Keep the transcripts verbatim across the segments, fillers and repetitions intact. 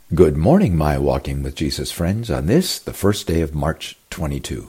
Good morning, my Walking with Jesus friends, on this, the first day of March twenty-two.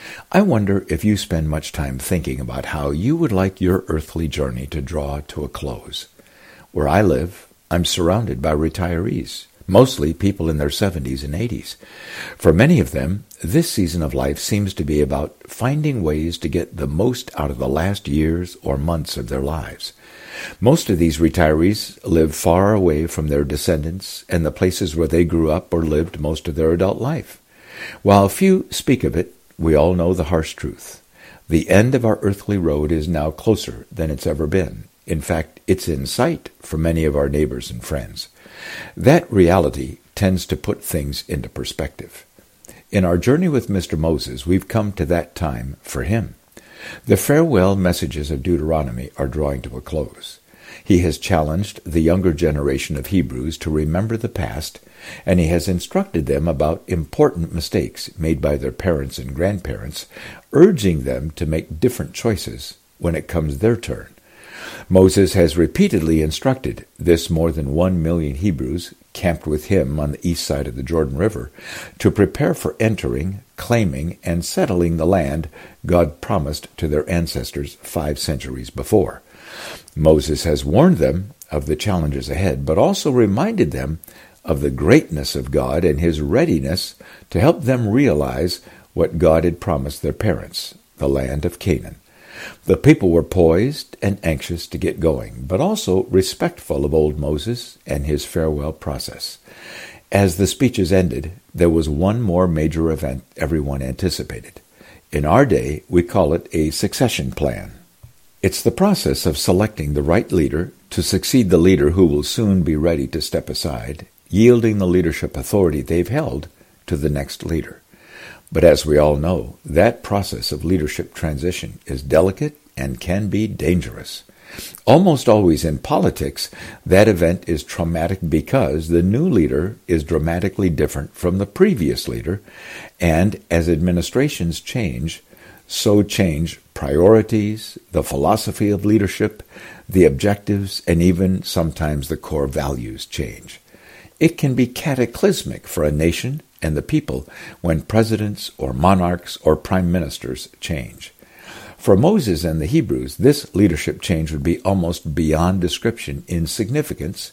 I wonder if you spend much time thinking about how you would like your earthly journey to draw to a close. Where I live, I'm surrounded by retirees, mostly people in their seventies and eighties. For many of them, this season of life seems to be about finding ways to get the most out of the last years or months of their lives. Most of these retirees live far away from their descendants and the places where they grew up or lived most of their adult life. While few speak of it, we all know the harsh truth. The end of our earthly road is now closer than it's ever been. In fact, it's in sight for many of our neighbors and friends. That reality tends to put things into perspective. In our journey with Mister Moses, we've come to that time for him. The farewell messages of Deuteronomy are drawing to a close. He has challenged the younger generation of Hebrews to remember the past, and he has instructed them about important mistakes made by their parents and grandparents, urging them to make different choices when it comes their turn. Moses has repeatedly instructed this more than one million Hebrews camped with him on the east side of the Jordan River to prepare for entering, claiming, and settling the land God promised to their ancestors five centuries before. Moses has warned them of the challenges ahead, but also reminded them of the greatness of God and his readiness to help them realize what God had promised their parents, the land of Canaan. The people were poised and anxious to get going, but also respectful of old Moses and his farewell process. As the speeches ended, there was one more major event everyone anticipated. In our day, we call it a succession plan. It's the process of selecting the right leader to succeed the leader who will soon be ready to step aside, yielding the leadership authority they've held to the next leader. But as we all know, that process of leadership transition is delicate and can be dangerous. Almost always in politics, that event is traumatic because the new leader is dramatically different from the previous leader, and as administrations change, so change priorities, the philosophy of leadership, the objectives, and even sometimes the core values change. It can be cataclysmic for a nation and the people when presidents or monarchs or prime ministers change. For Moses and the Hebrews, this leadership change would be almost beyond description in significance.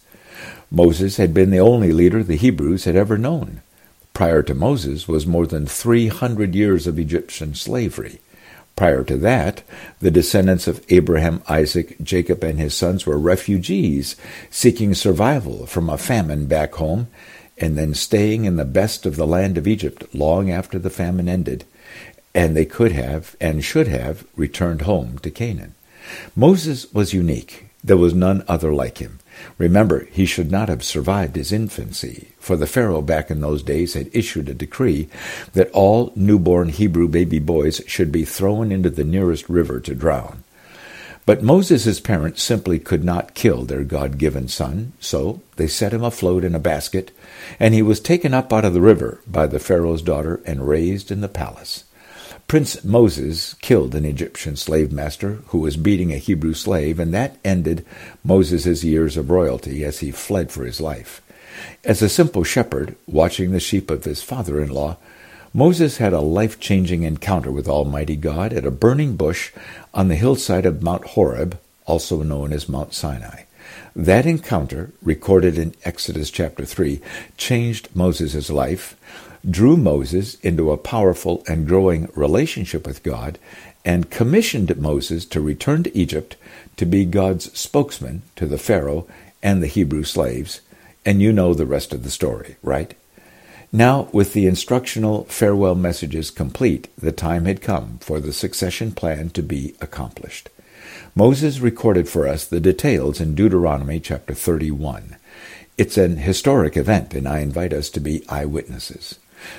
Moses had been the only leader the Hebrews had ever known. Prior to Moses was more than three hundred years of Egyptian slavery. Prior to that, the descendants of Abraham, Isaac, Jacob, and his sons were refugees seeking survival from a famine back home, and then staying in the best of the land of Egypt long after the famine ended, and they could have and should have returned home to Canaan. Moses was unique. There was none other like him. Remember, he should not have survived his infancy, for the Pharaoh back in those days had issued a decree that all newborn Hebrew baby boys should be thrown into the nearest river to drown. But Moses' parents simply could not kill their God-given son, so they set him afloat in a basket, and he was taken up out of the river by the Pharaoh's daughter and raised in the palace. Prince Moses killed an Egyptian slave master who was beating a Hebrew slave, and that ended Moses' years of royalty as he fled for his life. As a simple shepherd watching the sheep of his father-in-law, Moses had a life-changing encounter with Almighty God at a burning bush on the hillside of Mount Horeb, also known as Mount Sinai. That encounter, recorded in Exodus chapter three, changed Moses' life, drew Moses into a powerful and growing relationship with God, and commissioned Moses to return to Egypt to be God's spokesman to the Pharaoh and the Hebrew slaves. And you know the rest of the story, right? Now, with the instructional farewell messages complete, the time had come for the succession plan to be accomplished. Moses recorded for us the details in Deuteronomy chapter thirty-one. It's an historic event, and I invite us to be eyewitnesses.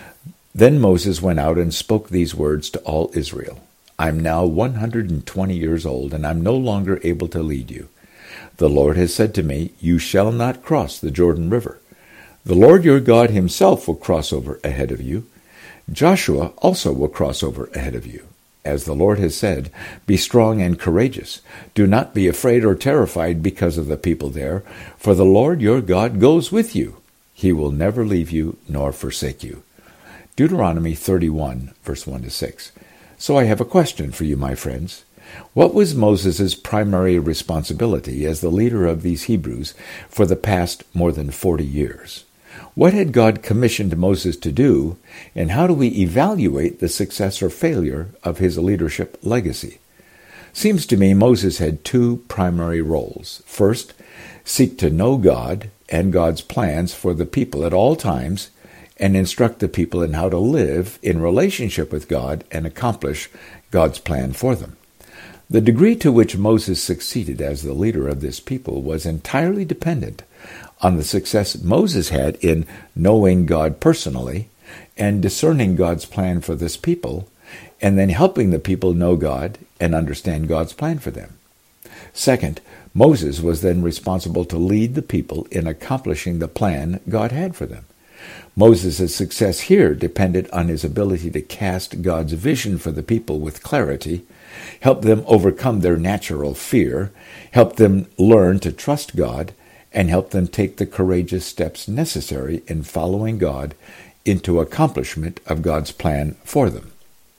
Then Moses went out and spoke these words to all Israel. I'm now one hundred twenty years old, and I'm no longer able to lead you. The Lord has said to me, you shall not cross the Jordan River. The Lord your God himself will cross over ahead of you. Joshua also will cross over ahead of you. As the Lord has said, be strong and courageous. Do not be afraid or terrified because of the people there, for the Lord your God goes with you. He will never leave you nor forsake you. Deuteronomy thirty-one, verse one to six. So I have a question for you, my friends. What was Moses' primary responsibility as the leader of these Hebrews for the past more than forty years? What had God commissioned Moses to do, and how do we evaluate the success or failure of his leadership legacy? Seems to me Moses had two primary roles. First, seek to know God and God's plans for the people at all times, and instruct the people in how to live in relationship with God and accomplish God's plan for them. The degree to which Moses succeeded as the leader of this people was entirely dependent on the success Moses had in knowing God personally and discerning God's plan for this people, and then helping the people know God and understand God's plan for them. Second, Moses was then responsible to lead the people in accomplishing the plan God had for them. Moses' success here depended on his ability to cast God's vision for the people with clarity, help them overcome their natural fear, help them learn to trust God, and help them take the courageous steps necessary in following God into accomplishment of God's plan for them.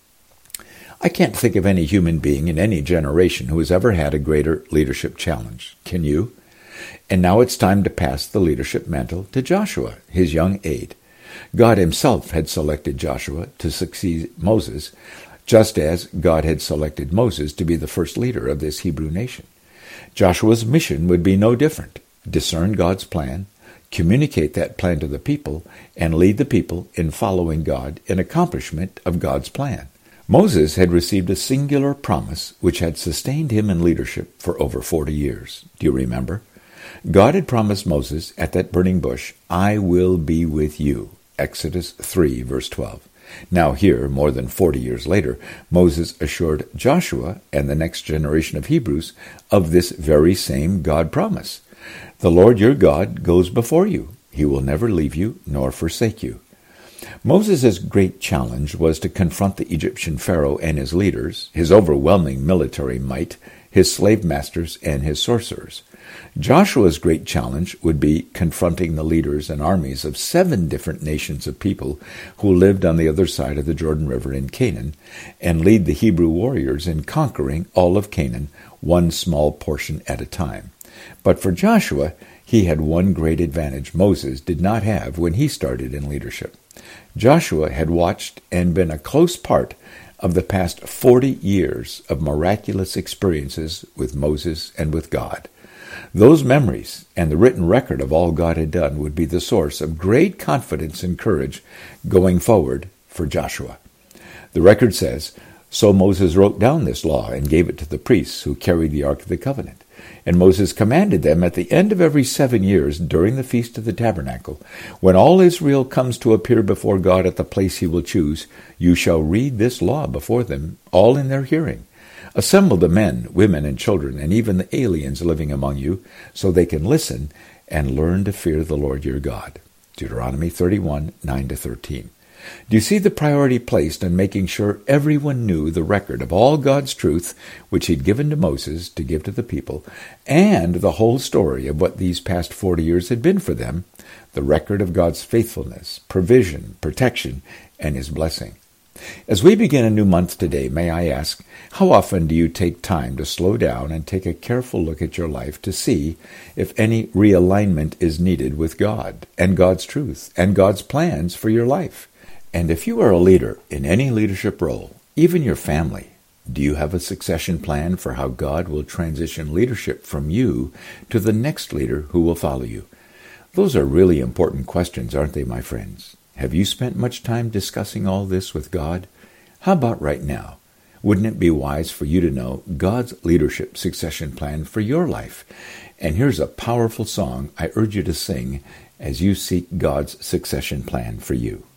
I can't think of any human being in any generation who has ever had a greater leadership challenge. Can you? And now it's time to pass the leadership mantle to Joshua, his young aide. God himself had selected Joshua to succeed Moses, just as God had selected Moses to be the first leader of this Hebrew nation. Joshua's mission would be no different: discern God's plan, communicate that plan to the people, and lead the people in following God in accomplishment of God's plan. Moses had received a singular promise which had sustained him in leadership for over forty years. Do you remember? God had promised Moses at that burning bush, "I will be with you." Exodus three, verse twelve. Now here, more than forty years later, Moses assured Joshua and the next generation of Hebrews of this very same God promise. The Lord your God goes before you. He will never leave you nor forsake you. Moses' great challenge was to confront the Egyptian Pharaoh and his leaders, his overwhelming military might, his slave masters, and his sorcerers. Joshua's great challenge would be confronting the leaders and armies of seven different nations of people who lived on the other side of the Jordan River in Canaan, and lead the Hebrew warriors in conquering all of Canaan, one small portion at a time. But for Joshua, he had one great advantage Moses did not have when he started in leadership. Joshua had watched and been a close part of the past forty years of miraculous experiences with Moses and with God. Those memories and the written record of all God had done would be the source of great confidence and courage going forward for Joshua. The record says, "So Moses wrote down this law and gave it to the priests who carried the Ark of the Covenant. And Moses commanded them at the end of every seven years during the Feast of the Tabernacle, when all Israel comes to appear before God at the place he will choose, you shall read this law before them, all in their hearing. Assemble the men, women, and children, and even the aliens living among you, so they can listen and learn to fear the Lord your God." Deuteronomy thirty-one, nine to thirteen. Do you see the priority placed on making sure everyone knew the record of all God's truth, which he'd given to Moses to give to the people, and the whole story of what these past forty years had been for them, the record of God's faithfulness, provision, protection, and his blessing? As we begin a new month today, may I ask, how often do you take time to slow down and take a careful look at your life to see if any realignment is needed with God and God's truth and God's plans for your life? And if you are a leader in any leadership role, even your family, do you have a succession plan for how God will transition leadership from you to the next leader who will follow you? Those are really important questions, aren't they, my friends? Have you spent much time discussing all this with God? How about right now? Wouldn't it be wise for you to know God's leadership succession plan for your life? And here's a powerful song I urge you to sing as you seek God's succession plan for you.